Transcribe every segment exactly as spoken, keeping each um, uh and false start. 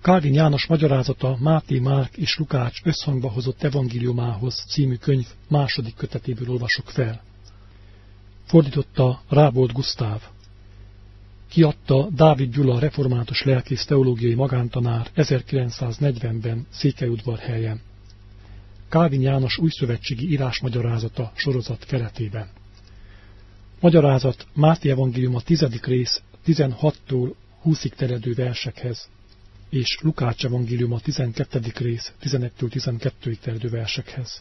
Kálvin János magyarázata Máté, Márk és Lukács összhangba hozott evangéliumához című könyv második kötetéből olvasok fel. Fordította Rábold Gusztáv. Kiadta Dávid Gyula református lelkész teológiai magántanár ezerkilencszáznegyvenben Székelyudvarhelyen. Kálvin János újszövetségi írásmagyarázata sorozat keretében. Magyarázat Máté evangéliuma tizedik rész tizenhattól húszig terjedő versekhez, és Lukács evangéliuma tizenkettedik rész tizenegytől tizenkettőig terjedő versekhez.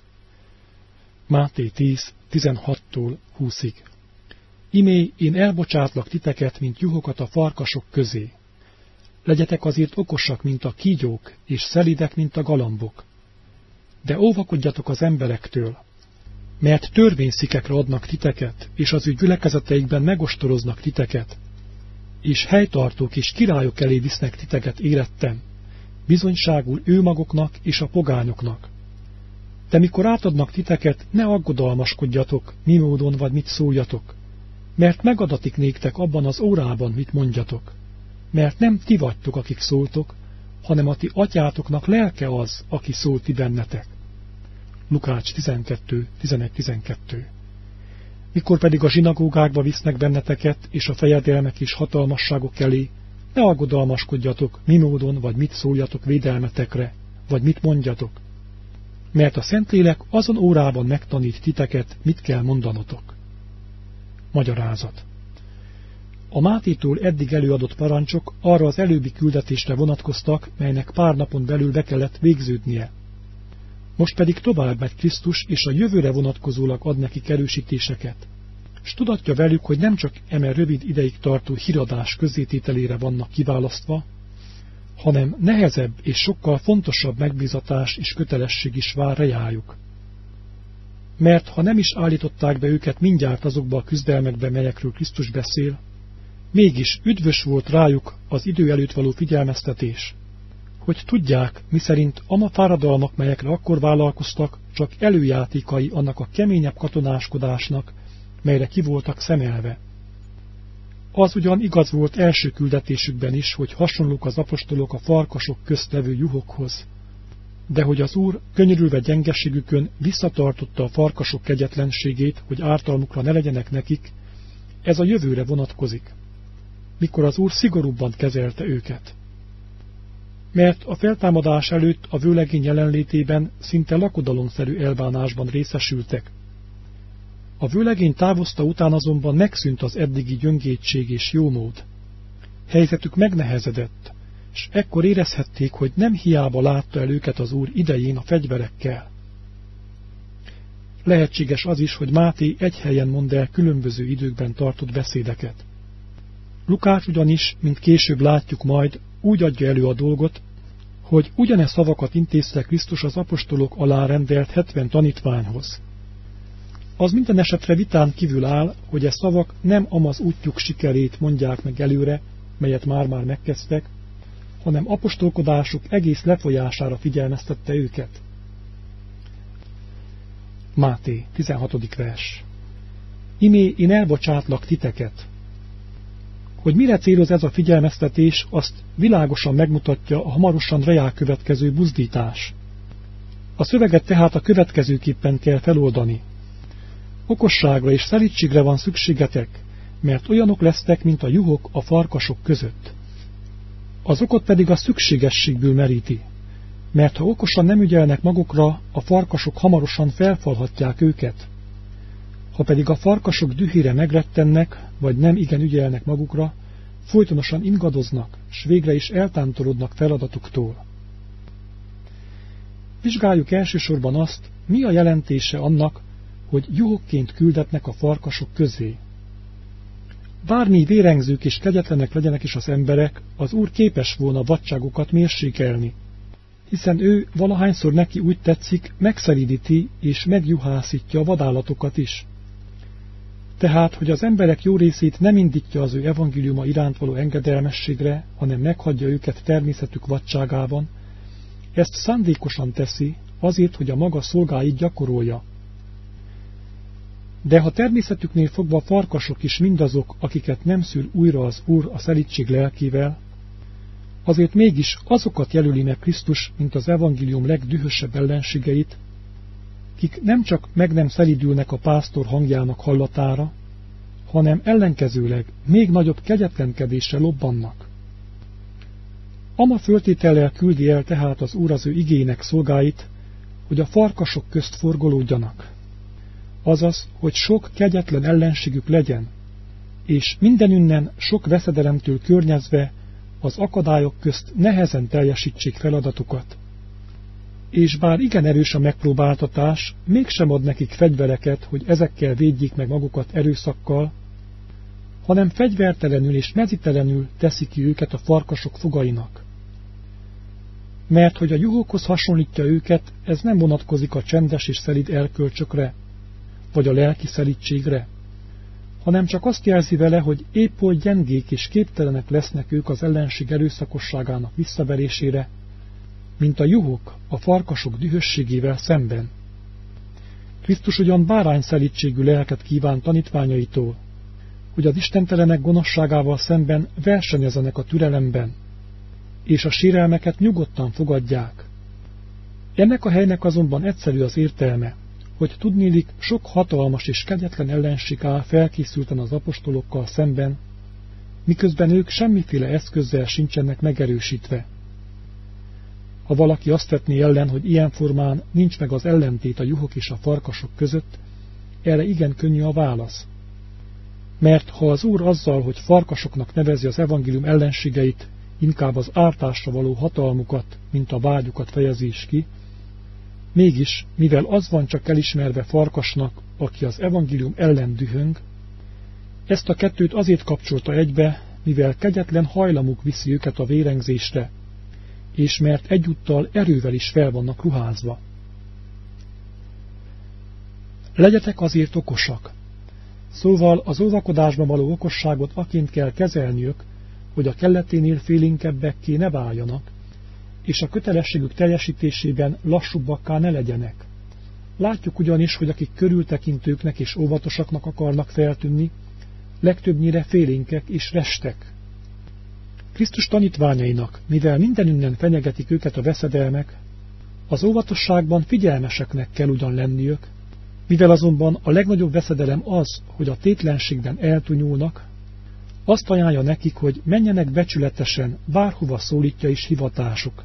Máté tíz tizenhattól húszig. Imé, én elbocsátlak titeket, mint juhokat a farkasok közé. Legyetek azért okosak, mint a kígyók, és szelídek, mint a galambok. De óvakodjatok az emberektől, mert törvényszikekre adnak titeket, és az ő gyülekezeteikben megostoroznak titeket, és helytartók és királyok elé visznek titeket éretten, bizonyságul ő maguknak és a pogányoknak. De mikor átadnak titeket, ne aggodalmaskodjatok, mi módon vagy mit szóljatok, mert megadatik néktek abban az órában, mit mondjatok, mert nem ti vagytok, akik szóltok, hanem a ti atyátoknak lelke az, aki szól ti bennetek. Lukács tizenkettő tizenegy tizenkettő. Mikor pedig a zsinagógákba visznek benneteket, és a fejedelmek és hatalmasságok elé, ne aggodalmaskodjatok, mi módon vagy mit szóljatok védelmetekre, vagy mit mondjatok, mert a Szentlélek azon órában megtanít titeket, mit kell mondanotok. Magyarázat. A Mátétól eddig előadott parancsok arra az előbbi küldetésre vonatkoztak, melynek pár napon belül be kellett végződnie. Most pedig tovább megy Krisztus, és a jövőre vonatkozólag ad nekik erősítéseket, s tudatja velük, hogy nem csak eme rövid ideig tartó híradás közzétételére vannak kiválasztva, hanem nehezebb és sokkal fontosabb megbízatás és kötelesség is vár rejájuk. Mert ha nem is állították be őket mindjárt azokba a küzdelmekbe, melyekről Krisztus beszél, mégis üdvös volt rájuk az idő előtt való figyelmeztetés, hogy tudják, miszerint ama fáradalmak, melyekre akkor vállalkoztak, csak előjátékai annak a keményebb katonáskodásnak, melyre ki voltak szemelve. Az ugyan igaz volt első küldetésükben is, hogy hasonlók az apostolok a farkasok közt levő juhokhoz, de hogy az Úr könyörülve gyengeségükön visszatartotta a farkasok kegyetlenségét, hogy ártalmukra ne legyenek nekik, ez a jövőre vonatkozik, mikor az Úr szigorúbban kezelte őket. Mert a feltámadás előtt a vőlegény jelenlétében szinte lakodalomszerű elbánásban részesültek. A vőlegény távozta után azonban megszűnt az eddigi gyöngétség és jómód. Helyzetük megnehezedett, s ekkor érezhették, hogy nem hiába látta el őket az Úr idején a fegyverekkel. Lehetséges az is, hogy Máté egy helyen mond el különböző időkben tartott beszédeket. Lukács ugyanis, mint később látjuk majd, úgy adja elő a dolgot, hogy ugyane szavakat intézte Krisztus az apostolok alá rendelt hetven tanítványhoz. Az minden esetre vitán kívül áll, hogy e szavak nem amaz útjuk sikerét mondják meg előre, melyet már-már megkezdtek, hanem apostolkodásuk egész lefolyására figyelmeztette őket. Máté, tizenhatodik vers. Imé, én elbocsátlak titeket. Hogy mire céloz ez a figyelmeztetés, azt világosan megmutatja a hamarosan reá következő buzdítás. A szöveget tehát a következőképpen kell feloldani. Okosságra és szelídségre van szükségetek, mert olyanok lesztek, mint a juhok a farkasok között. Az okot pedig a szükségességből meríti, mert ha okosan nem ügyelnek magukra, a farkasok hamarosan felfalhatják őket. Ha pedig a farkasok dühére megrettennek, vagy nem igen ügyelnek magukra, folytonosan ingadoznak, s végre is eltántorodnak feladatuktól. Vizsgáljuk elsősorban azt, mi a jelentése annak, hogy juhokként küldetnek a farkasok közé. Bármi vérengzők és kegyetlenek legyenek is az emberek, az Úr képes volna vadságokat mérsékelni, hiszen ő valahányszor neki úgy tetszik, megszelídíti és megjuhászítja a vadállatokat is. Tehát, hogy az emberek jó részét nem indítja az ő evangéliuma iránt való engedelmességre, hanem meghagyja őket természetük vadságában, ezt szándékosan teszi, azért, hogy a maga szolgáit gyakorolja. De ha természetüknél fogva farkasok is mindazok, akiket nem szül újra az Úr a szelídség lelkével, azért mégis azokat jelöli meg Krisztus, mint az evangélium legdühösebb ellenségeit, kik nem csak meg nem szelídülnek a pásztor hangjának hallatára, hanem ellenkezőleg még nagyobb kegyetlenkedésre lobbannak. Ama föltétellel küldi el tehát az Úr az ő igének szolgáit, hogy a farkasok közt forgolódjanak. Azaz, hogy sok kegyetlen ellenségük legyen, és mindenünnen sok veszedelemtől környezve az akadályok közt nehezen teljesítsék feladatukat. És bár igen erős a megpróbáltatás, mégsem ad nekik fegyvereket, hogy ezekkel védjék meg magukat erőszakkal, hanem fegyvertelenül és mezitelenül teszi ki őket a farkasok fogainak. Mert hogy a juhokhoz hasonlítja őket, ez nem vonatkozik a csendes és szelíd erkölcsökre, vagy a lelki szelídségre, hanem csak azt jelzi vele, hogy épp oly gyengék és képtelenek lesznek ők az ellenség erőszakosságának visszaverésére, mint a juhok a farkasok dühösségével szemben. Krisztus ugyan bárány szelídségű lelket kíván tanítványaitól, hogy az istentelenek gonoszságával szemben versenyezenek a türelemben, és a sérelmeket nyugodtan fogadják. Ennek a helynek azonban egyszerű az értelme, hogy tudniillik sok hatalmas és kegyetlen ellenség áll felkészülten az apostolokkal szemben, miközben ők semmiféle eszközzel sincsenek megerősítve. Ha valaki azt vetné ellen, hogy ilyen formán nincs meg az ellentét a juhok és a farkasok között, erre igen könnyű a válasz. Mert ha az Úr azzal, hogy farkasoknak nevezi az evangélium ellenségeit, inkább az ártásra való hatalmukat, mint a vágyukat fejezi is ki, mégis, mivel az van csak elismerve farkasnak, aki az evangélium ellen dühöng, ezt a kettőt azért kapcsolta egybe, mivel kegyetlen hajlamuk viszi őket a vérengzésre, és mert egyúttal erővel is fel vannak ruházva. Legyetek azért okosak. Szóval az óvakodásban való okosságot aként kell kezelniük, hogy a kelleténél félénkebbekké ne váljanak, és a kötelességük teljesítésében lassúbbakká ne legyenek. Látjuk ugyanis, hogy akik körültekintőknek és óvatosaknak akarnak feltűnni, legtöbbnyire félénkek és restek. Krisztus tanítványainak, mivel mindenünnen fenyegetik őket a veszedelmek, az óvatosságban figyelmeseknek kell ugyan lenniük, mivel azonban a legnagyobb veszedelem az, hogy a tétlenségben eltunyulnak, azt ajánlja nekik, hogy menjenek becsületesen, bárhova szólítja is hivatásuk.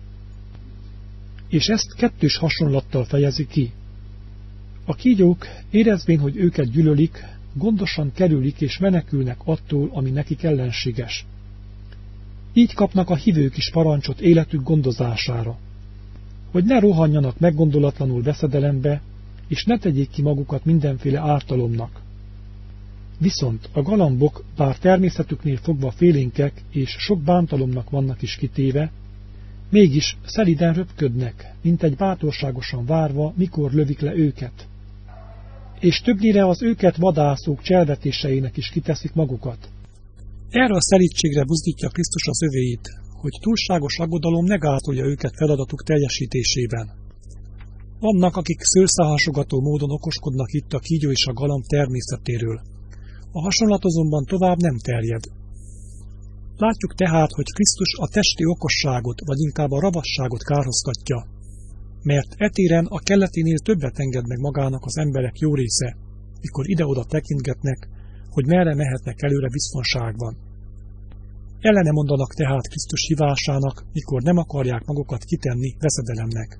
És ezt kettős hasonlattal fejezi ki. A kígyók, érezvén, hogy őket gyűlölik, gondosan kerülik és menekülnek attól, ami nekik ellenséges. Így kapnak a hívők is parancsot életük gondozására, hogy ne rohanjanak meggondolatlanul veszedelembe, és ne tegyék ki magukat mindenféle ártalomnak. Viszont a galambok, bár természetüknél fogva félénkek és sok bántalomnak vannak is kitéve, mégis szelíden röpködnek, mint egy bátorságosan várva, mikor lövik le őket. És többnyire az őket vadászók cselvetéseinek is kiteszik magukat. Erre a szelídségre buzdítja Krisztus az övéit, hogy túlságos aggodalom ne gátolja őket feladatuk teljesítésében. Vannak, akik szőrszálhasogató módon okoskodnak itt a kígyó és a galamb természetéről. A hasonlat azonban tovább nem terjed. Látjuk tehát, hogy Krisztus a testi okosságot, vagy inkább a ravasságot kárhoztatja, mert etéren a kelleténél többet enged meg magának az emberek jó része, mikor ide-oda tekintgetnek, hogy merre mehetnek előre biztonságban. Ellene mondanak tehát Krisztus hívásának, mikor nem akarják magukat kitenni veszedelemnek.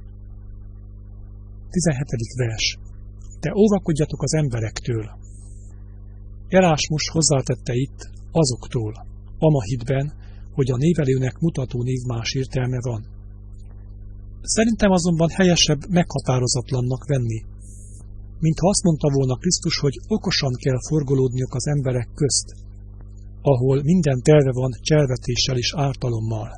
tizenhetedik vers. Te óvakodjatok az emberektől. Erásmus hozzátette itt azoktól, ama hitben, hogy a névelőnek mutató név más értelme van. Szerintem azonban helyesebb meghatározatlannak venni. Mintha azt mondta volna Krisztus, hogy okosan kell forgolódniuk az emberek közt, ahol minden telve van cselvetéssel és ártalommal.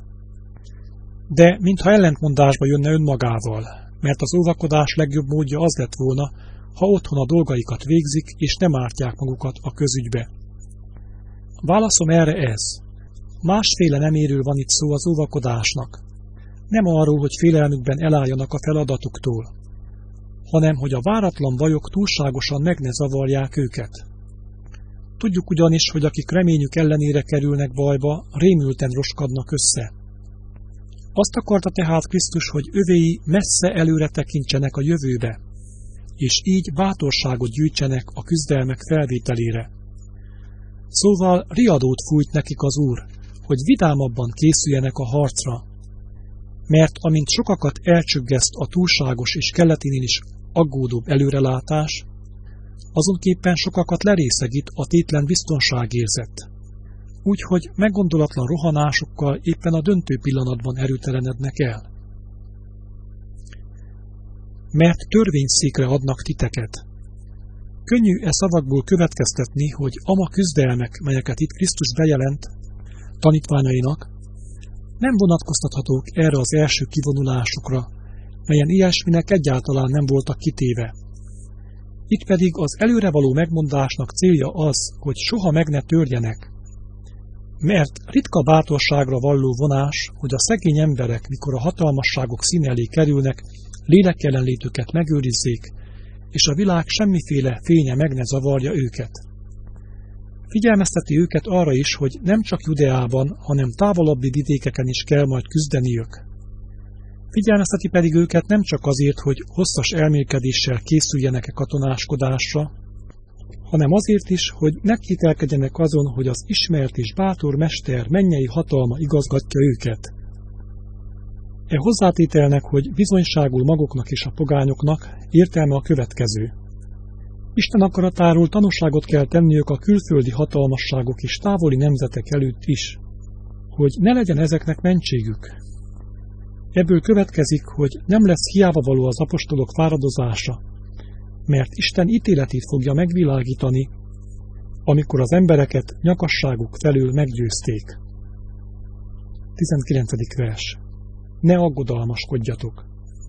De mintha ellentmondásba jönne önmagával, mert az óvakodás legjobb módja az lett volna, ha otthon a dolgaikat végzik, és nem ártják magukat a közügybe. Válaszom erre ez. Másféle neméről van itt szó az óvakodásnak. Nem arról, hogy félelmükben elálljanak a feladatuktól, hanem hogy a váratlan bajok túlságosan meg ne zavarják őket. Tudjuk ugyanis, hogy akik reményük ellenére kerülnek bajba, rémülten roskadnak össze. Azt akarta tehát Krisztus, hogy övéi messze előre tekintsenek a jövőbe, és így bátorságot gyűjtsenek a küzdelmek felvételére. Szóval riadót fújt nekik az Úr, hogy vidámabban készüljenek a harcra, mert amint sokakat elcsöggeszt a túlságos és keletinél is aggódóbb előrelátás, azonképpen sokakat lerészegít a tétlen biztonságérzet, úgyhogy meggondolatlan rohanásokkal éppen a döntő pillanatban erőtelenednek el. Mert törvényszékre adnak titeket. Könnyű e szavakból következtetni, hogy ama küzdelmek, melyeket itt Krisztus bejelent tanítványainak, nem vonatkoztathatók erre az első kivonulásukra, melyen ilyesminek egyáltalán nem voltak kitéve. Itt pedig az előrevaló megmondásnak célja az, hogy soha meg ne törjenek, mert ritka bátorságra valló vonás, hogy a szegény emberek, mikor a hatalmasságok színe elé kerülnek, lélekjelenlétüket megőrizzék, és a világ semmiféle fénye meg ne zavarja őket. Figyelmezteti őket arra is, hogy nem csak Judeában, hanem távolabbi vidékeken is kell majd küzdeniük. Figyelmezteti pedig őket nem csak azért, hogy hosszas elmélkedéssel készüljenek-e katonáskodásra, hanem azért is, hogy ne kételkedjenek azon, hogy az ismert és bátor mester mennyei hatalma igazgatja őket. E hozzátételnek, hogy bizonyságul maguknak és a pogányoknak, értelme a következő. Isten akaratáról tanúságot kell tenniük a külföldi hatalmasságok és távoli nemzetek előtt is, hogy ne legyen ezeknek mentségük. Ebből következik, hogy nem lesz hiába való az apostolok fáradozása, mert Isten ítéletét fogja megvilágítani, amikor az embereket nyakasságuk felől meggyőzték. tizenkilencedik vers. Ne aggodalmaskodjatok.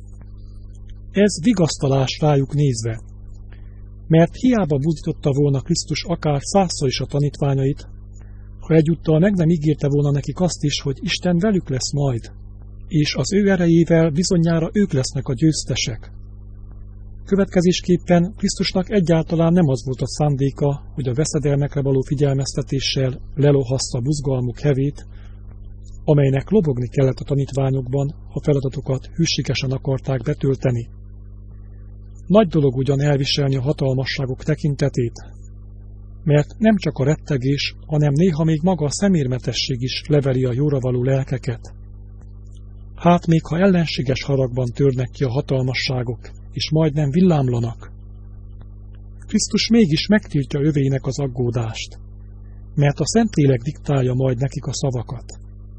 Ez vigasztalás rájuk nézve, mert hiába buzdította volna Krisztus akár százszor is a tanítványait, ha egyúttal meg nem ígérte volna nekik azt is, hogy Isten velük lesz majd, és az ő erejével bizonyára ők lesznek a győztesek. Következésképpen Krisztusnak egyáltalán nem az volt a szándéka, hogy a veszedelmekre való figyelmeztetéssel lelohassza buzgalmuk hevét, amelynek lobogni kellett a tanítványokban, ha feladatokat hűségesen akarták betölteni. Nagy dolog ugyan elviselni a hatalmasságok tekintetét, mert nem csak a rettegés, hanem néha még maga a szemérmetesség is leveri a jóra való lelkeket. Hát még ha ellenséges haragban törnek ki a hatalmasságok, és majdnem villámlanak. Krisztus mégis megtiltja övéinek az aggódást, mert a Szentlélek diktálja majd nekik a szavakat.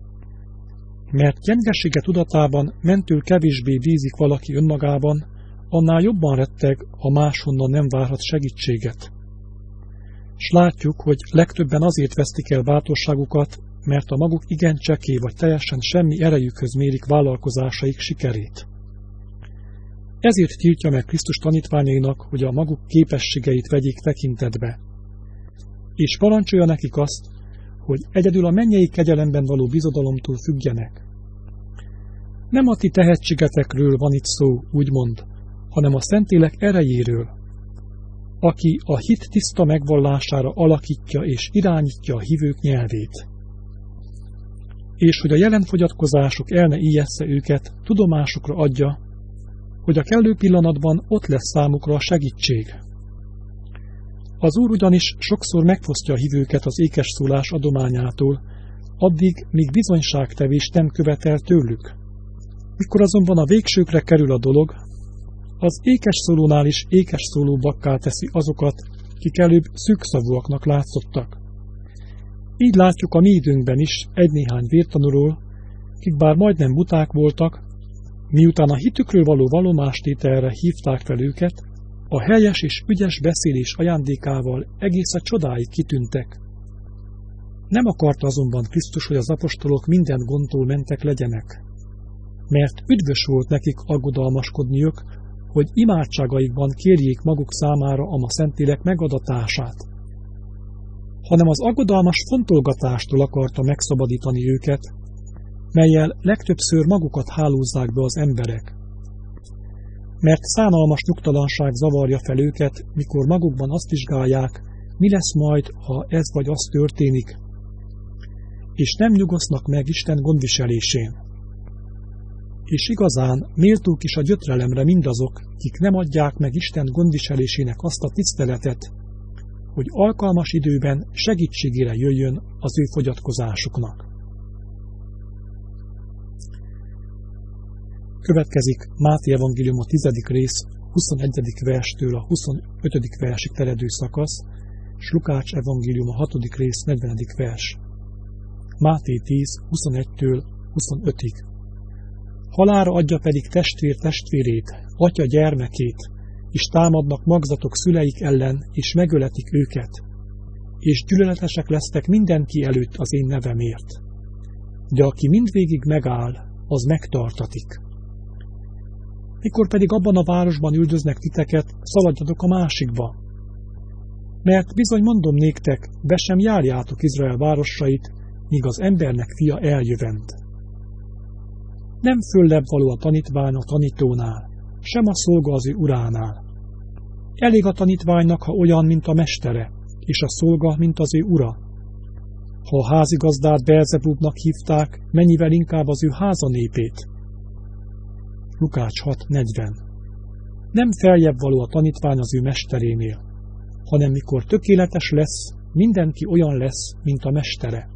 Mert gyengesége tudatában mentől kevésbé bízik valaki önmagában, annál jobban retteg, ha máshonnan nem várhat segítséget. S látjuk, hogy legtöbben azért vesztik el bátorságukat, mert a maguk igen csekély vagy teljesen semmi erejükhöz mérik vállalkozásaik sikerét. Ezért tiltja meg Krisztus tanítványainak, hogy a maguk képességeit vegyék tekintetbe. És parancsolja nekik azt, hogy egyedül a mennyei kegyelemben való bizodalomtól függjenek. Nem a ti tehetségetekről van itt szó, úgymond, hanem a Szentlélek erejéről, aki a hit tiszta megvallására alakítja és irányítja a hívők nyelvét. És hogy a jelen fogyatkozások el ne ijessze őket, tudomásukra adja, hogy a kellő pillanatban ott lesz számukra a segítség. Az Úr ugyanis sokszor megfosztja a hívőket az ékes szólás adományától, addig, míg bizonyságtevést nem követel tőlük. Mikor azonban a végsőkre kerül a dolog, az ékes szólónál is ékes szólóbbakká teszi azokat, kik előbb szűkszavúaknak látszottak. Így látjuk a mi időnkben is egy-néhány vértanúról, kik bár majdnem buták voltak, miután a hitükről való vallomástételre hívták fel őket, a helyes és ügyes beszélés ajándékával egészen csodáig kitűntek. Nem akarta azonban Krisztus, hogy az apostolok minden gondtól mentek legyenek, mert üdvös volt nekik aggodalmaskodniuk, hogy imádságaikban kérjék maguk számára a ma Szentlélek megadatását, hanem az aggodalmas fontolgatástól akarta megszabadítani őket, mellyel legtöbbször magukat hálózzák be az emberek. Mert szánalmas nyugtalanság zavarja fel őket, mikor magukban azt vizsgálják, mi lesz majd, ha ez vagy az történik, és nem nyugosznak meg Isten gondviselésén. És igazán méltók is a gyötrelemre mindazok, kik nem adják meg Isten gondviselésének azt a tiszteletet, hogy alkalmas időben segítségére jöjjön az ő fogyatkozásuknak. Következik Máté evangélium a tizedik rész huszonegyedik verstől a huszonötödik versig terjedő szakasz, és Lukács evangélium a hatodik rész negyvenedik vers. Máté tíz huszonegytől huszonötig. Halálra adja pedig testvér testvérét, atya gyermekét, és támadnak magzatok szüleik ellen, és megöletik őket, és gyűlöletesek lesztek mindenki előtt az én nevemért. De aki mindvégig megáll, az megtartatik. Mikor pedig abban a városban üldöznek titeket, szaladjatok a másikba. Mert bizony mondom néktek, be sem járjátok Izrael városait, míg az embernek fia eljövend. Nem föllebb való a tanítvány a tanítónál, sem a szolga az ő uránál. Elég a tanítványnak, ha olyan, mint a mestere, és a szolga, mint az ő ura. Ha a házigazdát Beelzebubnak hívták, mennyivel inkább az ő házanépét. Lukács hat negyven. Nem feljebb való a tanítvány az ő mesterénél, hanem mikor tökéletes lesz, mindenki olyan lesz, mint a mestere.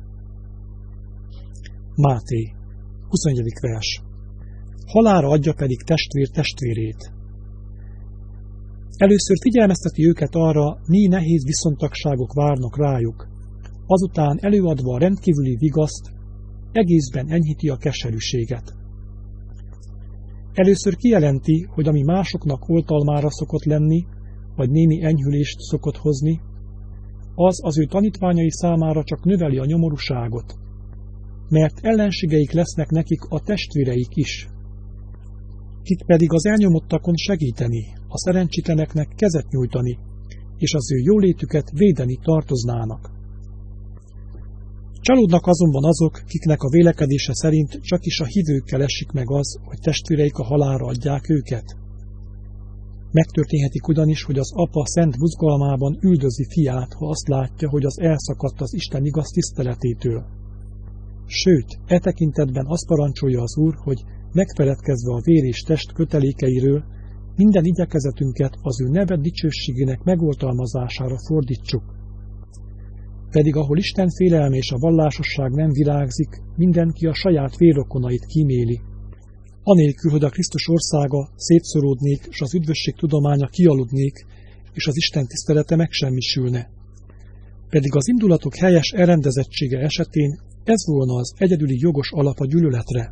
Máté huszonegyedik vers. Halálra adja pedig testvér testvérét. Először figyelmezteti őket arra, mi nehéz viszontagságok várnak rájuk, azután előadva a rendkívüli vigaszt, egészben enyhíti a keserűséget. Először kijelenti, hogy ami másoknak oltalmára szokott lenni, vagy némi enyhülést szokott hozni, az az ő tanítványai számára csak növeli a nyomorúságot, mert ellenségeik lesznek nekik a testvéreik is, kik pedig az elnyomottakon segíteni, a szerencsétleneknek kezet nyújtani, és az ő jólétüket védeni tartoznának. Csalódnak azonban azok, kiknek a vélekedése szerint csak is a hívőkkel esik meg az, hogy testvéreik a halálra adják őket. Megtörténhetik ugyanis, hogy az apa szent buzgalmában üldözi fiát, ha azt látja, hogy az elszakadt az Isten igaz tiszteletétől. Sőt, e tekintetben azt parancsolja az Úr, hogy megfeledkezve a vér és test kötelékeiről, minden igyekezetünket az ő neve dicsőségének megoltalmazására fordítsuk. Pedig ahol Isten félelme és a vallásosság nem virágzik, mindenki a saját vérrokonait kíméli, anélkül, hogy a Krisztus országa szétszoródnék, és az üdvösség tudománya kialudnék, és az Isten tisztelete megsemmisülne. Pedig az indulatok helyes elrendezettsége esetén ez volna az egyedüli jogos alap a gyűlöletre.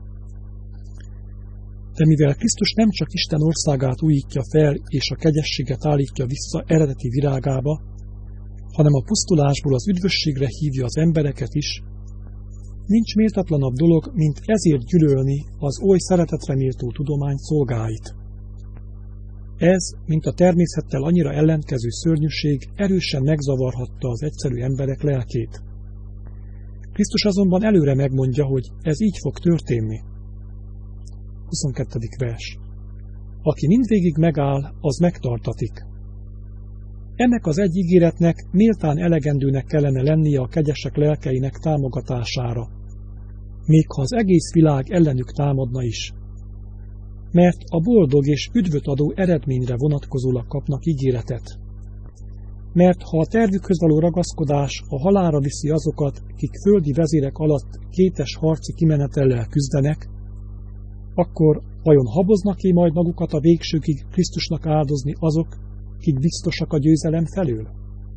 De mivel Krisztus nem csak Isten országát újítja fel, és a kegyességet állítja vissza eredeti virágába, hanem a pusztulásból az üdvösségre hívja az embereket is, nincs méltatlanabb dolog, mint ezért gyűlölni az oly szeretetre méltó tudomány szolgáit. Ez, mint a természettel annyira ellentkező szörnyűség, erősen megzavarhatta az egyszerű emberek lelkét. Krisztus azonban előre megmondja, hogy ez így fog történni. huszonkettedik vers. Aki mindvégig megáll, az megtartatik. Ennek az egy ígéretnek méltán elegendőnek kellene lennie a kegyesek lelkeinek támogatására, még ha az egész világ ellenük támadna is. Mert a boldog és üdvöt adó eredményre vonatkozólag kapnak ígéretet. Mert ha a tervükhöz való ragaszkodás a halálra viszi azokat, kik földi vezérek alatt kétes harci kimenetellel küzdenek, akkor vajon haboznak-e majd magukat a végsőkig Krisztusnak áldozni azok, kik biztosak a győzelem felől?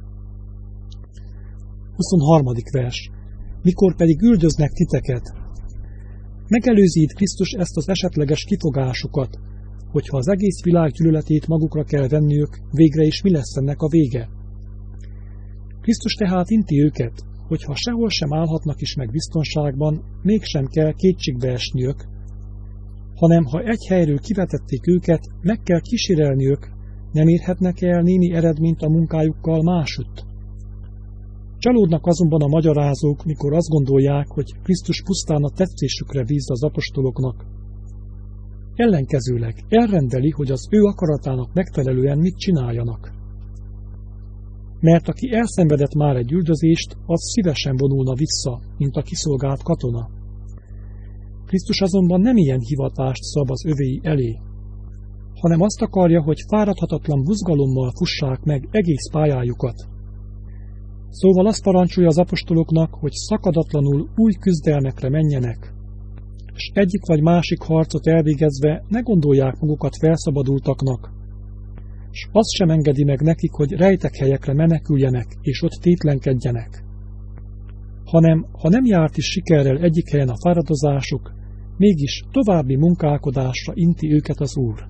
huszonharmadik vers. Mikor pedig üldöznek titeket, megelőzi itt Krisztus ezt az esetleges kifogásukat, hogyha az egész világ gyűlöletét magukra kell venniük, végre is mi lesz ennek a vége. Krisztus tehát inti őket, hogy ha sehol sem állhatnak is meg biztonságban, mégsem kell kétségbe esniük, hanem ha egy helyről kivetették őket, meg kell kísérelniük, nem érhetnek el némi eredményt a munkájukkal másutt. Csalódnak azonban a magyarázók, mikor azt gondolják, hogy Krisztus pusztán a tetszésükre bízza az apostoloknak. Ellenkezőleg elrendeli, hogy az ő akaratának megfelelően mit csináljanak. Mert aki elszenvedett már egy üldözést, az szívesen vonulna vissza, mint a kiszolgált katona. Krisztus azonban nem ilyen hivatást szab az övéi elé, hanem azt akarja, hogy fáradhatatlan buzgalommal fussák meg egész pályájukat. Szóval azt parancsolja az apostoloknak, hogy szakadatlanul új küzdelmekre menjenek, és egyik vagy másik harcot elvégezve ne gondolják magukat felszabadultaknak, és azt sem engedi meg nekik, hogy rejtek helyekre meneküljenek, és ott tétlenkedjenek, hanem, ha nem járt is sikerrel egyik helyen a fáradozásuk, mégis további munkálkodásra inti őket az Úr.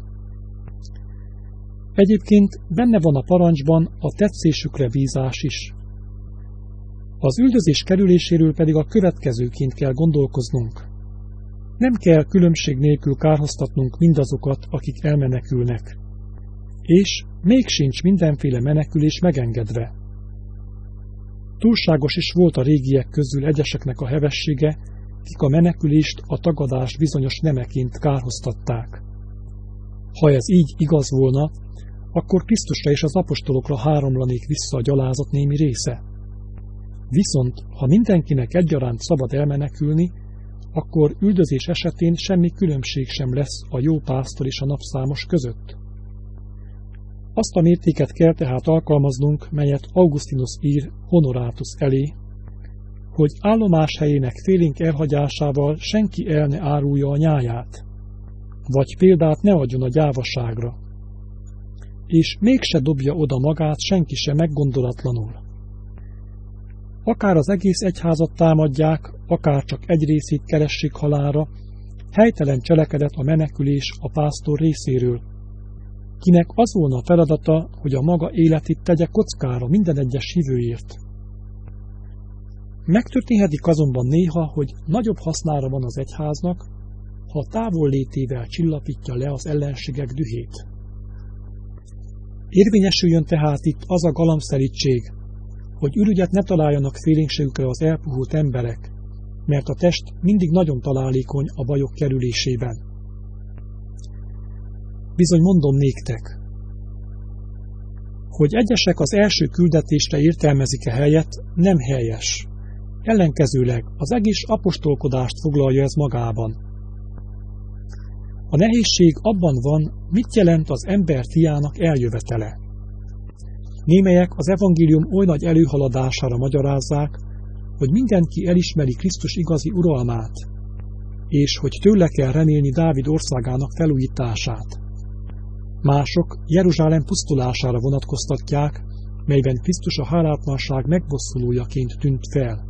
Egyébként benne van a parancsban a tetszésükre bízás is. Az üldözés kerüléséről pedig a következőként kell gondolkoznunk. Nem kell különbség nélkül kárhoztatnunk mindazokat, akik elmenekülnek. És még sincs mindenféle menekülés megengedve. Túlságos is volt a régiek közül egyeseknek a hevessége, kik a menekülést a tagadás bizonyos nemeként kárhoztatták. Ha ez így igaz volna, akkor Krisztusra és az apostolokra háromlanék vissza a gyalázat némi része. Viszont, ha mindenkinek egyaránt szabad elmenekülni, akkor üldözés esetén semmi különbség sem lesz a jó pásztor és a napszámos között. Azt a mértéket kell tehát alkalmaznunk, melyet Augustinus ír Honoratus elé, hogy állomás helyének félénk elhagyásával senki el ne árulja a nyáját, vagy példát ne adjon a gyávaságra, és mégse dobja oda magát senki se meggondolatlanul. Akár az egész egyházat támadják, akár csak egy részét keressék halálra, helytelen cselekedet a menekülés a pásztor részéről, kinek az volna a feladata, hogy a maga életét tegye kockára minden egyes hívőért. Megtörténhetik azonban néha, hogy nagyobb hasznára van az egyháznak, ha távollétével csillapítja le az ellenségek dühét. Érvényesüljön tehát itt az a galamszerítség, hogy ürügyet ne találjanak félénkségükre az elpuhult emberek, mert a test mindig nagyon találékony a bajok kerülésében. Bizony mondom néktek, hogy egyesek az első küldetésre értelmezik-e helyet, nem helyes. Ellenkezőleg az egész apostolkodást foglalja ez magában. A nehézség abban van, mit jelent az ember fiának eljövetele. Némelyek az evangélium oly nagy előhaladására magyarázzák, hogy mindenki elismeri Krisztus igazi uralmát, és hogy tőle kell remélni Dávid országának felújítását. Mások Jeruzsálem pusztulására vonatkoztatják, melyben Krisztus a hálátlanság megbosszulójaként tűnt fel.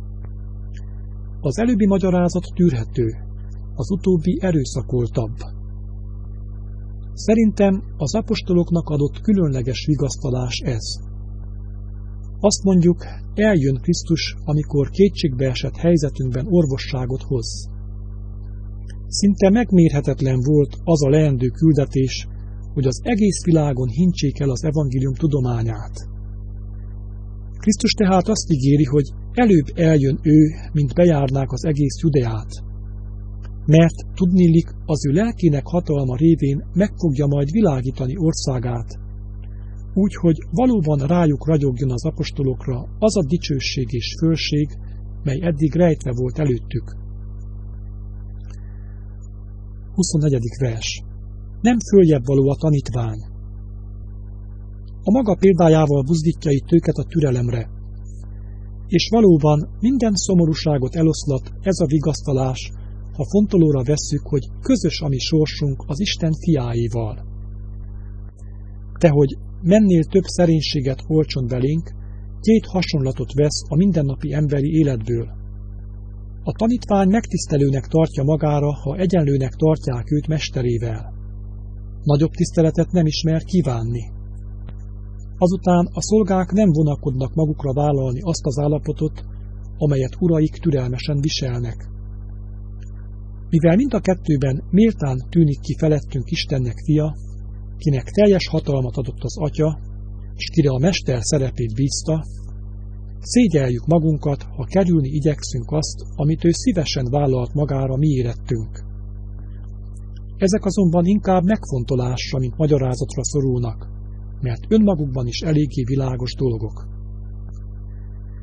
Az előbbi magyarázat tűrhető, az utóbbi erőszakoltabb. Szerintem az apostoloknak adott különleges vigasztalás ez. Azt mondjuk, eljön Krisztus, amikor kétségbeesett helyzetünkben orvosságot hoz. Szinte megmérhetetlen volt az a leendő küldetés, hogy az egész világon hintsék el az evangélium tudományát. Krisztus tehát azt ígéri, hogy előbb eljön ő, mint bejárnák az egész Judeát, mert tudniillik, az ő lelkének hatalma révén meg fogja majd világítani országát, úgy, hogy valóban rájuk ragyogjon az apostolokra az a dicsőség és fölség, mely eddig rejtve volt előttük. huszonnegyedik vers. Nem följebb való a tanítvány. A maga példájával buzdítja itt őket a türelemre. És valóban minden szomorúságot eloszlat ez a vigasztalás, ha fontolóra vesszük, hogy közös a mi sorsunk az Isten fiáival. Tehogy mennél több szerénységet oltson belénk, két hasonlatot vesz a mindennapi emberi életből. A tanítvány megtisztelőnek tartja magára, ha egyenlőnek tartják őt mesterével. Nagyobb tiszteletet nem ismer kívánni. Azután a szolgák nem vonakodnak magukra vállalni azt az állapotot, amelyet uraik türelmesen viselnek. Mivel mind a kettőben méltán tűnik ki felettünk Istennek fia, kinek teljes hatalmat adott az Atya, és kire a mester szerepét bízta, szégyeljük magunkat, ha kerülni igyekszünk azt, amit ő szívesen vállalt magára mi érettünk. Ezek azonban inkább megfontolásra, mint magyarázatra szorulnak, mert önmagukban is eléggé világos dolgok.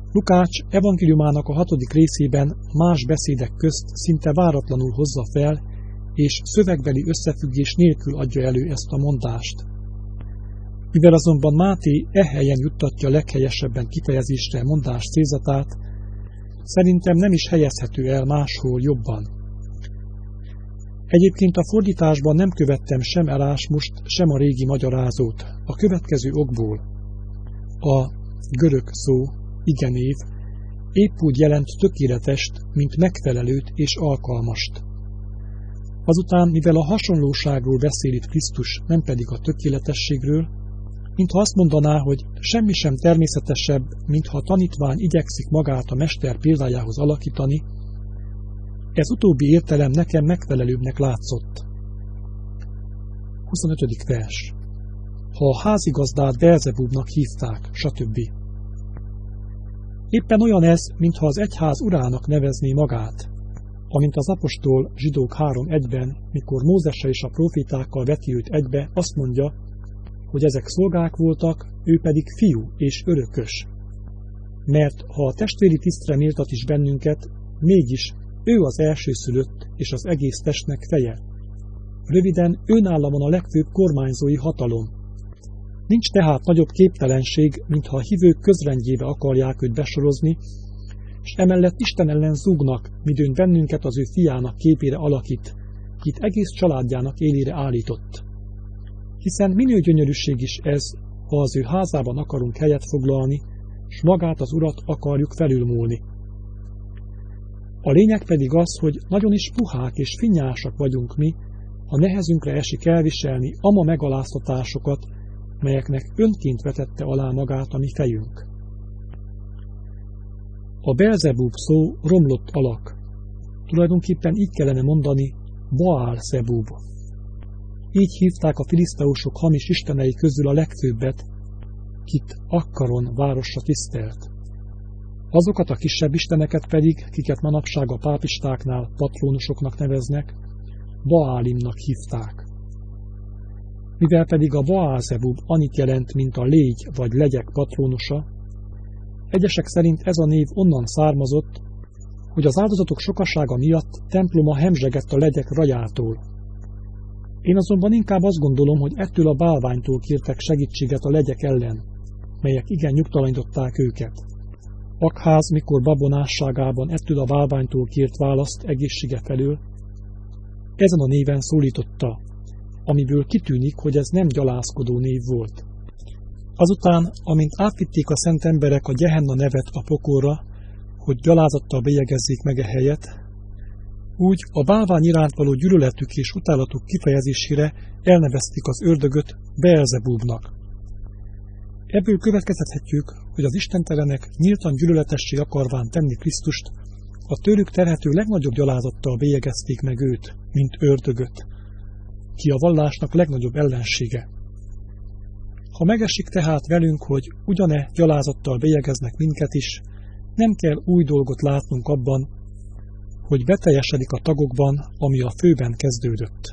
Lukács evangéliumának a hatodik részében más beszédek közt szinte váratlanul hozza fel, és szövegbeli összefüggés nélkül adja elő ezt a mondást. Mivel azonban Máté e helyen juttatja leghelyesebben kifejezésre mondás célzatát, szerintem nem is helyezhető el máshol jobban. Egyébként a fordításban nem követtem sem Erásmust, sem a régi magyarázót, a következő okból. A görög szó, igenév, épp úgy jelent tökéletest, mint megfelelőt és alkalmast. Azután, mivel a hasonlóságról beszél itt Krisztus, nem pedig a tökéletességről, mintha azt mondaná, hogy semmi sem természetesebb, mintha a tanítvány igyekszik magát a mester példájához alakítani, ez utóbbi értelem nekem megfelelőbbnek látszott. huszonötödik vers. Ha a házigazdát Beelzebúbnak hívták, stb. Éppen olyan ez, mintha az egyház urának nevezné magát, amint az apostol Zsidók három egyben, mikor Mózessel és a profétákkal veti őt egybe, azt mondja, hogy ezek szolgák voltak, ő pedig fiú és örökös. Mert ha a testvéri tisztre méltat is bennünket, mégis ő az elsőszülött és az egész testnek feje. Röviden, őnála van a legfőbb kormányzói hatalom. Nincs tehát nagyobb képtelenség, mintha a hívők közrendjébe akarják őt besorozni, és emellett Isten ellen zúgnak, midőn bennünket az ő fiának képére alakít, kit egész családjának élére állított. Hiszen minő gyönyörűség is ez, ha az ő házában akarunk helyet foglalni, s magát az Urat akarjuk felülmúlni. A lényeg pedig az, hogy nagyon is puhák és finnyásak vagyunk mi, ha nehezünkre esik elviselni ama megaláztatásokat, melyeknek önként vetette alá magát a mi fejünk. A Beelzebub szó romlott alak. Tulajdonképpen így kellene mondani Baál-Zebub. Így hívták a filiszteusok hamis istenei közül a legfőbbet, kit Akkaron városra tisztelt. Azokat a kisebb isteneket pedig, kiket manapság a pápistáknál patrónusoknak neveznek, Baálimnak hívták. Mivel pedig a Baál-Zebub annyit jelent, mint a légy vagy legyek patrónusa, egyesek szerint ez a név onnan származott, hogy az áldozatok sokasága miatt temploma hemzsegett a legyek rajától. Én azonban inkább azt gondolom, hogy ettől a bálványtól kértek segítséget a legyek ellen, melyek igen nyugtalanították őket. Akház, mikor babonásságában ettől a bálványtól kért választ egészsége felől, ezen a néven szólította, amiből kitűnik, hogy ez nem gyalázkodó név volt. Azután, amint átvitték a szent emberek a Gehenna nevet a pokolra, hogy gyalázattal bélyegezzék meg e helyet, úgy a bálvány iránt való gyűlöletük és utálatuk kifejezésére elnevezték az ördögöt Beelzebúbnak. Ebből következtethetjük, hogy az istentelenek nyíltan gyűlöletessé akarván tenni Krisztust, a tőlük terhető legnagyobb gyalázattal bélyegezték meg őt, mint ördögöt, ki a vallásnak legnagyobb ellensége. Ha megesik tehát velünk, hogy ugyane gyalázattal bélyegeznek minket is, nem kell új dolgot látnunk abban, hogy beteljesedik a tagokban, ami a főben kezdődött.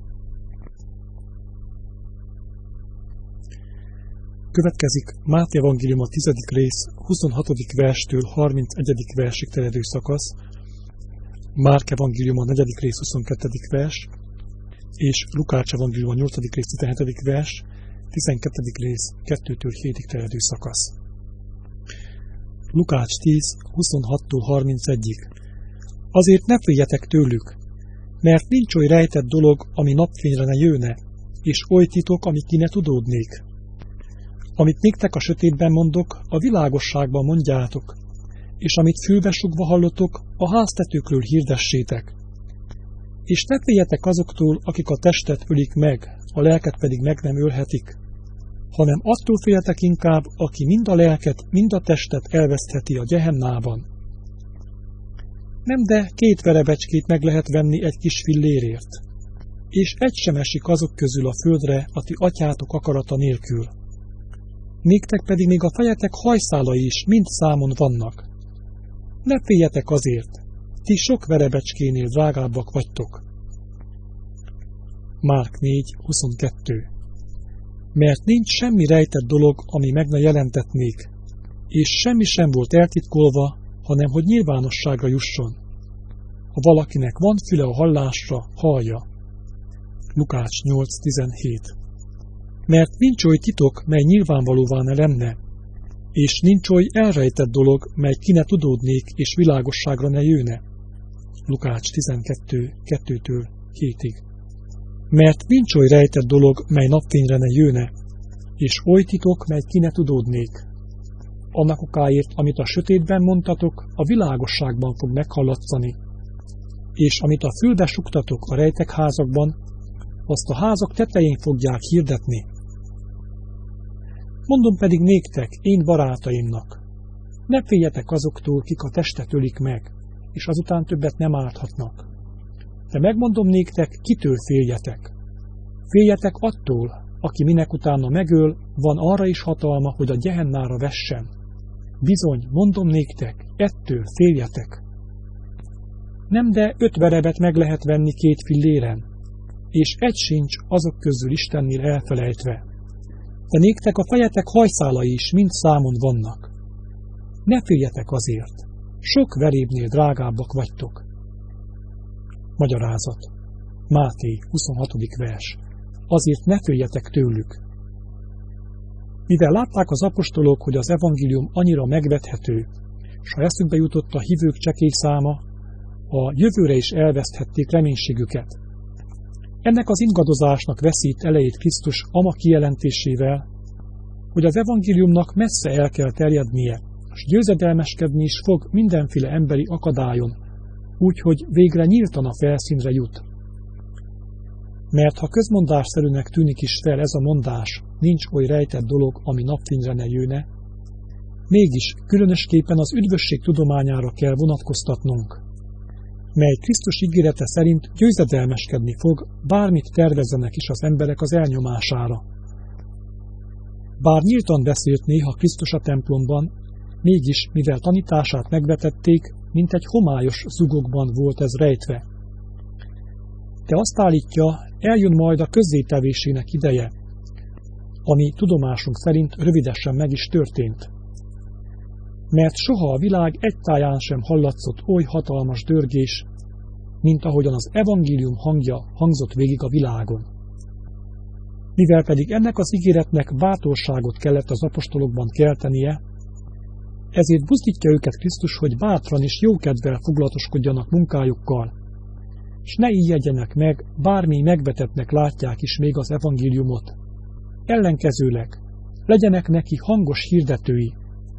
Következik Máté evangélium a tizedik rész, huszonhatodik verstől harmincegyedik versig terjedő szakasz, Márk evangélium a negyedik rész, huszonkettedik vers, és Lukács evangélium a nyolcadik rész, tizenhetedik vers, tizenkettedik rész, kettőtől hétig terjedő szakasz. Lukács tíz, huszonhattól harmincegyig. Azért ne féljetek tőlük, mert nincs oly rejtett dolog, ami napfényre ne jönne, és oly titok, ami ki ne tudódnék. Amit néktek a sötétben mondok, a világosságban mondjátok, és amit fülbesugva hallotok, a háztetőkről hirdessétek. És ne féljetek azoktól, akik a testet ölik meg, a lelket pedig meg nem ölhetik, hanem attól féljetek inkább, aki mind a lelket, mind a testet elvesztheti a Gehennában. Nem de két verebecskét meg lehet venni egy kis fillérért, és egy sem esik azok közül a földre, a ti atyátok akarata nélkül. Néktek pedig még a fejetek hajszálai is mind számon vannak. Ne féljetek azért, ti sok verebecskénél drágábbak vagytok. Márk négy, huszonkettő. Mert nincs semmi rejtett dolog, ami meg ne jelentetnék, és semmi sem volt eltitkolva, hanem hogy nyilvánosságra jusson. Ha valakinek van füle a hallásra, hallja. Lukács nyolc tizenhét. Mert nincs oly titok, mely nyilvánvalóvá ne lenne, és nincs oly elrejtett dolog, mely ki ne tudódnék, és világosságra ne jőne. Lukács tizenkettő kettőtől hétig. Mert nincs oly rejtett dolog, mely napfényre ne jőne, és oly titok, mely ki ne tudódnék. Annak okáért, amit a sötétben mondtatok, a világosságban fog meghallatszani, és amit a fülbe suktatok a rejtek házakban, azt a házak tetején fogják hirdetni. Mondom pedig néktek, én barátaimnak, ne féljetek azoktól, kik a testet ölik meg, és azután többet nem árthatnak. De megmondom néktek, kitől féljetek. Féljetek attól, aki minek utána megöl, van arra is hatalma, hogy a gyehennára vessen. Bizony, mondom néktek, ettől féljetek. Nem, de öt verebet meg lehet venni két filléren, és egy sincs azok közül Istennél elfelejtve. De néktek a fejetek hajszálai is mind számon vannak. Ne féljetek azért, sok verébnél drágábbak vagytok. Magyarázat. Máté huszonhatodik vers. Azért ne féljetek tőlük. Mivel látták az apostolok, hogy az evangélium annyira megvethető, s ha eszükbe jutott a hívők csekély száma, a jövőre is elveszthették reménységüket. Ennek az ingadozásnak veszít elejét Krisztus ama kijelentésével, hogy az evangéliumnak messze el kell terjednie, és győzedelmeskedni is fog mindenféle emberi akadályon, úgyhogy végre nyíltan a felszínre jut. Mert ha közmondásszerűnek tűnik is fel ez a mondás, nincs oly rejtett dolog, ami napfényre ne jőne, mégis különösképpen az üdvösség tudományára kell vonatkoztatnunk, mely Krisztus ígérete szerint győzedelmeskedni fog, bármit tervezzenek is az emberek az elnyomására. Bár nyíltan beszélt néha Krisztus a templomban, mégis, mivel tanítását megvetették, mint egy homályos zugokban volt ez rejtve. De azt állítja, eljön majd a közzétevésének ideje, ami tudomásunk szerint rövidesen meg is történt. Mert soha a világ egy táján sem hallatszott oly hatalmas dörgés, mint ahogyan az evangélium hangja hangzott végig a világon. Mivel pedig ennek az ígéretnek bátorságot kellett az apostolokban keltenie, ezért buzdítja őket Krisztus, hogy bátran és jókedvel foglalatoskodjanak munkájukkal, s ne ijedjenek meg, bármi megvetettnek látják is még az evangéliumot. Ellenkezőleg, legyenek neki hangos hirdetői.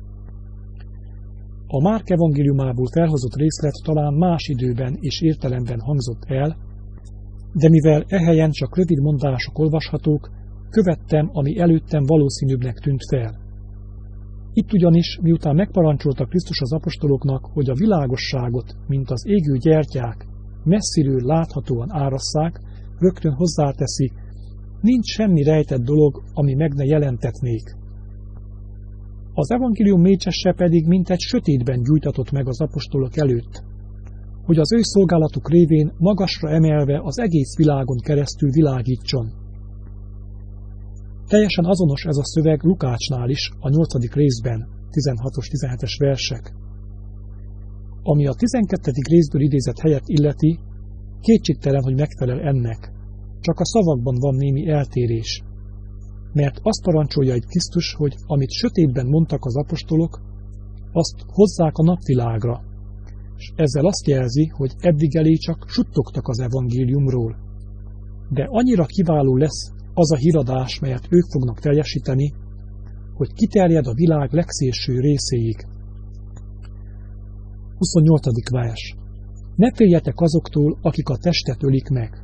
A Márk evangéliumából felhozott részlet talán más időben és értelemben hangzott el, de mivel e helyen csak rövid mondások olvashatók, követtem, ami előttem valószínűbbnek tűnt fel. Itt ugyanis, miután megparancsolta Krisztus az apostoloknak, hogy a világosságot, mint az égő gyertyák, messziről láthatóan árasszák, rögtön hozzáteszi, nincs semmi rejtett dolog, ami meg ne jelentetnék. Az evangélium mécsese pedig mintegy sötétben gyújtatott meg az apostolok előtt, hogy az ő szolgálatuk révén magasra emelve az egész világon keresztül világítson. Teljesen azonos ez a szöveg Lukácsnál is, a nyolcadik részben, tizenhatos tizenhetes versek. Ami a tizenkettedik részből idézett helyet illeti, kétségtelen, hogy megfelel ennek, csak a szavakban van némi eltérés. Mert azt parancsolja egy Krisztus, hogy amit sötétben mondtak az apostolok, azt hozzák a napvilágra, és ezzel azt jelzi, hogy eddig elé csak suttogtak az evangéliumról. De annyira kiváló lesz az a híradás, melyet ők fognak teljesíteni, hogy kiterjed a világ legszélső részéig. huszonnyolcadik vers. Ne féljetek azoktól, akik a testet ölik meg.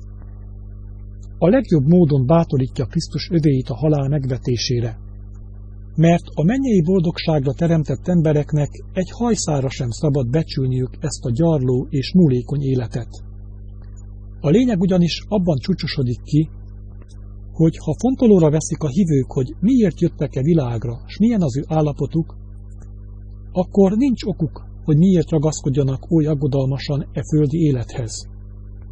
A legjobb módon bátorítja Krisztus övéit a halál megvetésére, mert a mennyei boldogságra teremtett embereknek egy hajszára sem szabad becsülniük ezt a gyarló és múlékony életet. A lényeg ugyanis abban csúcsosodik ki, hogy ha fontolóra veszik a hívők, hogy miért jöttek-e világra, s milyen az ő állapotuk, akkor nincs okuk, hogy miért ragaszkodjanak oly aggodalmasan e földi élethez.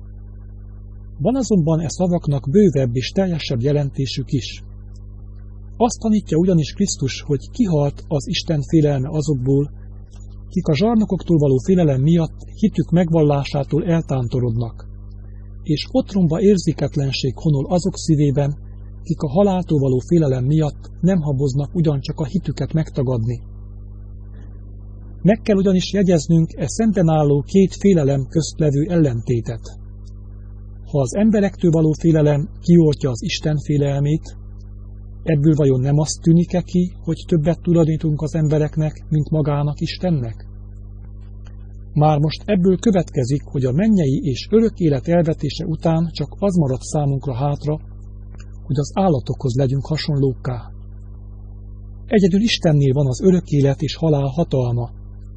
Van azonban e szavaknak bővebb és teljesebb jelentésük is. Azt tanítja ugyanis Krisztus, hogy kihalt az Isten félelme azokból, kik a zsarnokoktól való félelem miatt hitük megvallásától eltántorodnak, és otromba érzéketlenség honol azok szívében, kik a haláltól való félelem miatt nem haboznak ugyancsak a hitüket megtagadni. Meg kell ugyanis jegyeznünk e szemben álló két félelem közt levő ellentétet. Ha az emberektől való félelem kioltja az Isten félelmét, ebből vajon nem azt tűnik-e ki, hogy többet tulajdonítunk az embereknek, mint magának Istennek? Már most ebből következik, hogy a mennyei és örök élet elvetése után csak az marad számunkra hátra, hogy az állatokhoz legyünk hasonlókká. Egyedül Istennél van az örök élet és halál hatalma.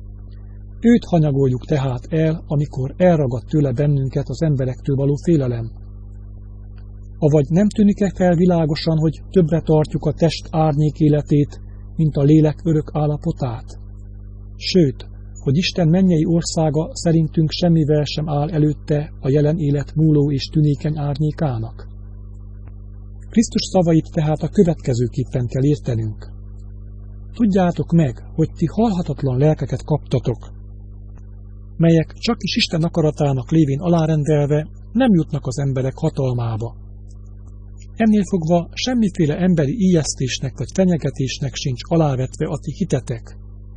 Őt hanyagoljuk tehát el, amikor elragad tőle bennünket az emberektől való félelem. Avagy nem tűnik-e fel világosan, hogy többre tartjuk a test árnyék életét, mint a lélek örök állapotát? Sőt, hogy Isten mennyei országa szerintünk semmivel sem áll előtte a jelen élet múló és tünékeny árnyékának. Krisztus szavait tehát a következőképpen kell értenünk. Tudjátok meg, hogy ti halhatatlan lelkeket kaptatok, melyek csak is Isten akaratának lévén alárendelve nem jutnak az emberek hatalmába. Ennél fogva semmiféle emberi ijesztésnek vagy fenyegetésnek sincs alávetve a ti hitetek.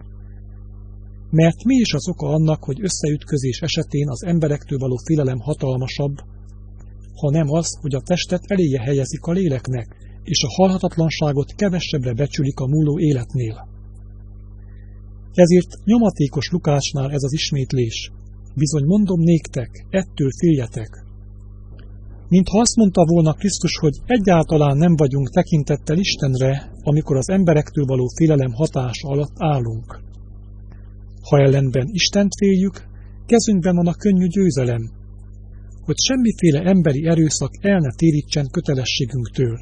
Mert mi is az oka annak, hogy összeütközés esetén az emberektől való félelem hatalmasabb, ha nem az, hogy a testet eléje helyezik a léleknek, és a halhatatlanságot kevesebbre becsülik a múló életnél. Ezért nyomatékos Lukácsnál ez az ismétlés. Bizony mondom néktek, ettől féljetek. Mintha azt mondta volna Krisztus, hogy egyáltalán nem vagyunk tekintettel Istenre, amikor az emberektől való félelem hatása alatt állunk. Ha ellenben Istent féljük, kezünkben van a könnyű győzelem, hogy semmiféle emberi erőszak el ne térítsen kötelességünktől.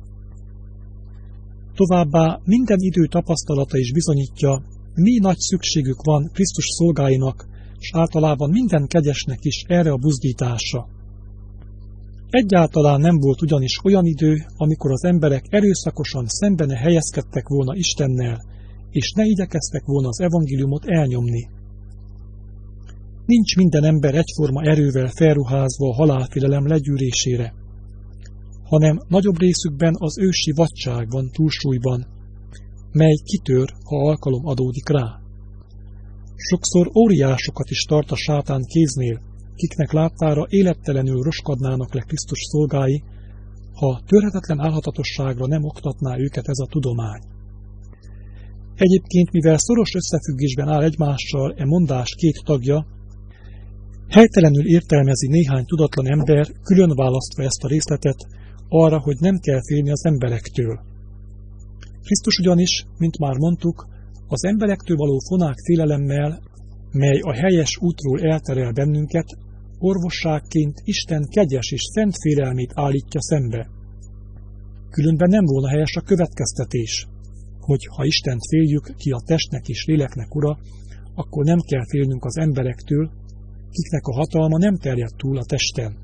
Továbbá minden idő tapasztalata is bizonyítja, mi nagy szükségük van Krisztus szolgáinak, és általában minden kegyesnek is erre a buzdításra. Egyáltalán nem volt ugyanis olyan idő, amikor az emberek erőszakosan szembene helyezkedtek volna Istennel, és ne igyekeztek volna az evangéliumot elnyomni. Nincs minden ember egyforma erővel felruházva a halálfélelem legyűrésére, hanem nagyobb részükben az ősi vadság van túlsúlyban, mely kitör, ha alkalom adódik rá. Sokszor óriásokat is tart a sátán kéznél, kiknek láttára élettelenül roskadnának le Krisztus szolgái, ha törhetetlen álhatatosságra nem oktatná őket ez a tudomány. Egyébként, mivel szoros összefüggésben áll egymással e mondás két tagja, helytelenül értelmezi néhány tudatlan ember, külön választva ezt a részletet arra, hogy nem kell félni az emberektől. Krisztus ugyanis, mint már mondtuk, az emberektől való fonák félelemmel, mely a helyes útról elterel bennünket, orvosságként Isten kegyes és szent félelmét állítja szembe. Különben nem volna helyes a következtetés, hogy ha Istent féljük, ki a testnek és léleknek ura, akkor nem kell félnünk az emberektől, kiknek a hatalma nem terjed túl a testen.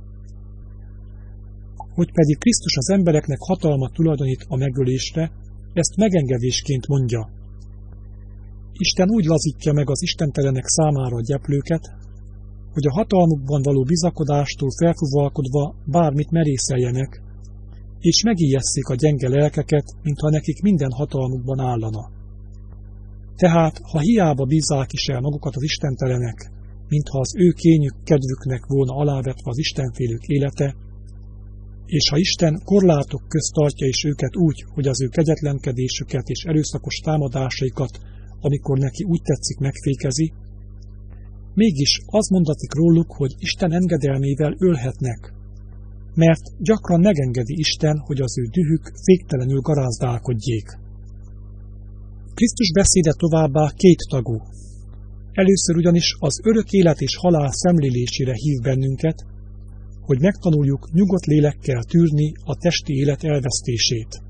Hogy pedig Krisztus az embereknek hatalmat tulajdonít a megölésre, ezt megengedésként mondja. Isten úgy lazítja meg az istentelenek számára a gyeplőket, hogy a hatalmukban való bizakodástól felfuvalkodva bármit merészeljenek, és megijesszék a gyenge lelkeket, mintha nekik minden hatalmukban állana. Tehát, ha hiába bízzák is el magukat az istentelenek, mintha az ő kényük kedvüknek volna alávetve az istenfélők élete, és ha Isten korlátok közt tartja is őket úgy, hogy az ő kegyetlenkedésüket és erőszakos támadásaikat, amikor neki úgy tetszik, megfékezi, mégis az mondatik róluk, hogy Isten engedelmével ölhetnek, mert gyakran megengedi Isten, hogy az ő dühük féktelenül garázdálkodjék. Krisztus beszéde továbbá kéttagú. Először ugyanis az örök élet és halál szemlélésére hív bennünket, hogy megtanuljuk nyugodt lélekkel tűrni a testi élet elvesztését.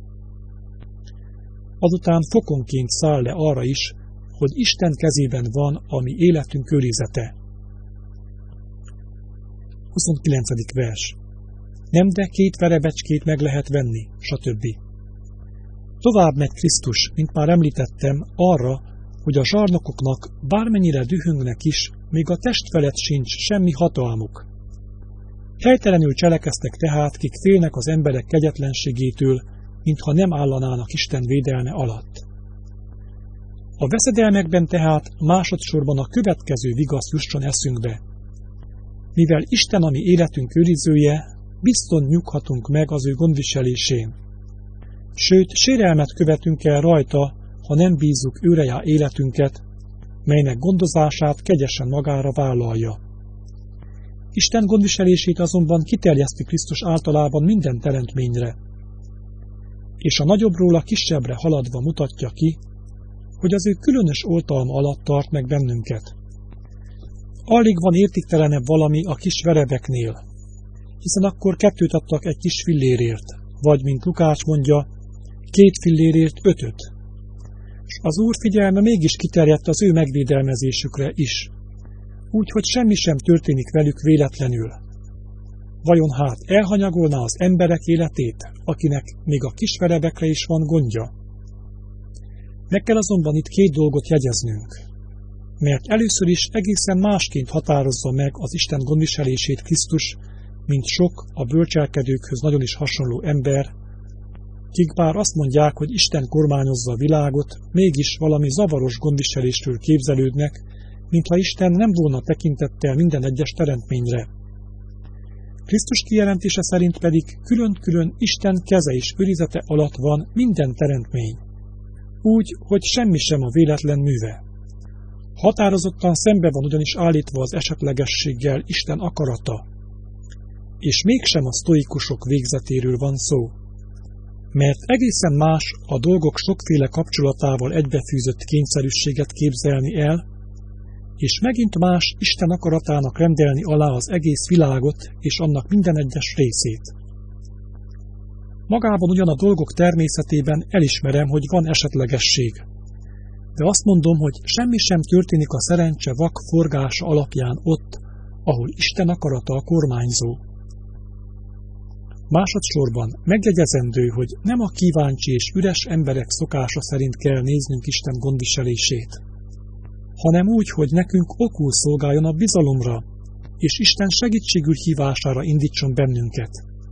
Azután fokonként száll le arra is, hogy Isten kezében van a mi életünk körizete. huszonkilencedik vers. Nem de két verebecskét meg lehet venni, stb. Tovább megy Krisztus, mint már említettem, arra, hogy a zsarnokoknak bármennyire dühöngnek is, még a test felett sincs semmi hatalmuk. Helytelenül cselekeztek tehát, kik félnek az emberek kegyetlenségétől, mintha nem állanának Isten védelme alatt. A veszedelmekben tehát másodszorban a következő vigasz jusson eszünkbe. Mivel Isten a mi életünk őrizője, bizton nyughatunk meg az ő gondviselésén. Sőt, sérelmet követünk el rajta, ha nem bízzuk őrejá életünket, melynek gondozását kegyesen magára vállalja. Isten gondviselését azonban kiterjeszti Krisztus általában minden teremtményre, és a nagyobbról a kisebbre haladva mutatja ki, hogy az ő különös oltalma alatt tart meg bennünket. Alig van értéktelenebb valami a kis verebeknél, hiszen akkor kettőt adtak egy kis fillérért, vagy, mint Lukács mondja, két fillérért ötöt. És az Úr figyelme mégis kiterjedt az ő megvédelmezésükre is, úgyhogy semmi sem történik velük véletlenül. Vajon hát elhanyagolná az emberek életét, akinek még a kis verebekre is van gondja? Meg kell azonban itt két dolgot jegyeznünk, mert először is egészen másként határozza meg az Isten gondviselését Krisztus, mint sok a bölcselkedőkhöz nagyon is hasonló ember, kik bár azt mondják, hogy Isten kormányozza a világot, mégis valami zavaros gondviselésről képzelődnek, mintha Isten nem volna tekintettel minden egyes teremtményre. Krisztus kijelentése szerint pedig külön-külön Isten keze és őrizete alatt van minden teremtmény, úgy, hogy semmi sem a véletlen műve. Határozottan szembe van ugyanis állítva az esetlegességgel Isten akarata, és mégsem a sztoikusok végzetéről van szó, mert egészen más a dolgok sokféle kapcsolatával egybefűzött kényszerűséget képzelni el, és megint más Isten akaratának rendelni alá az egész világot és annak minden egyes részét. Magában ugyan a dolgok természetében elismerem, hogy van esetlegesség, de azt mondom, hogy semmi sem történik a szerencse vak forgása alapján ott, ahol Isten akarata a kormányzó. Másodszorban megjegyezendő, hogy nem a kíváncsi és üres emberek szokása szerint kell néznünk Isten gondviselését, hanem úgy, hogy nekünk okul szolgáljon a bizalomra, és Isten segítségül hívására indítson bennünket.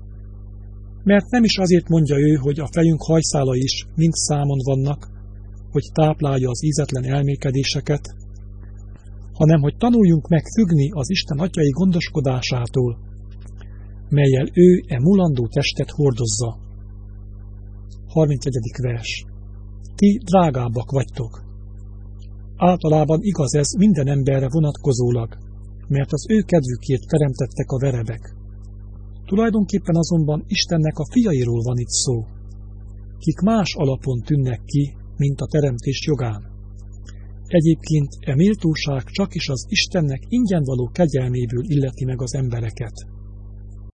Mert nem is azért mondja ő, hogy a fejünk hajszálai is mind számon vannak, hogy táplálja az ízetlen elmélkedéseket, hanem hogy tanuljunk meg függni az Isten atyai gondoskodásától, mellyel ő e mulandó testet hordozza. harmincegyedik vers. Ti drágábbak vagytok. Általában igaz ez minden emberre vonatkozólag, mert az ő kedvükért teremtettek a verebek. Tulajdonképpen azonban Istennek a fiairól van itt szó, kik más alapon tűnnek ki, mint a teremtés jogán. Egyébként e méltóság csak is az Istennek ingyen való kegyelméből illeti meg az embereket.